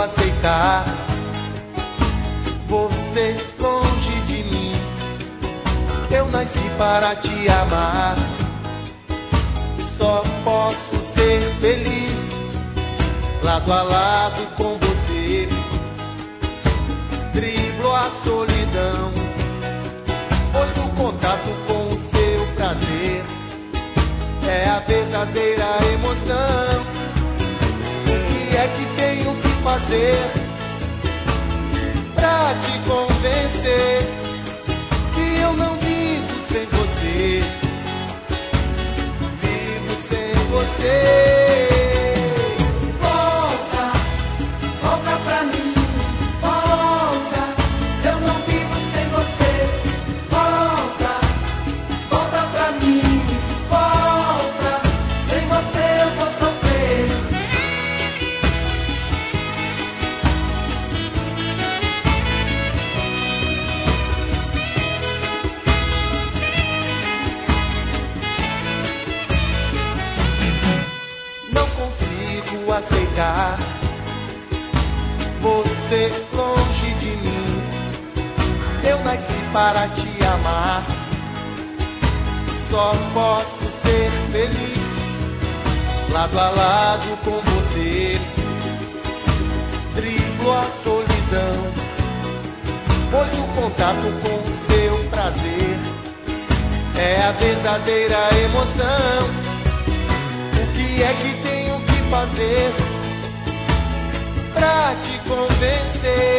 aceitar você longe de mim. Eu nasci para te amar. Só posso ser feliz lado a lado com você. Driblo a solidão, pois o contato com o seu prazer é a verdadeira emoção. O que é que tenho que fazer pra te convencer que eu não vivo sem você? Vivo sem você. Aceitar você longe de mim. Eu nasci para te amar. Só posso ser feliz lado a lado com você. Driblo a solidão, pois o contato com o seu prazer é a verdadeira emoção. O que é que tenho que fazer pra te convencer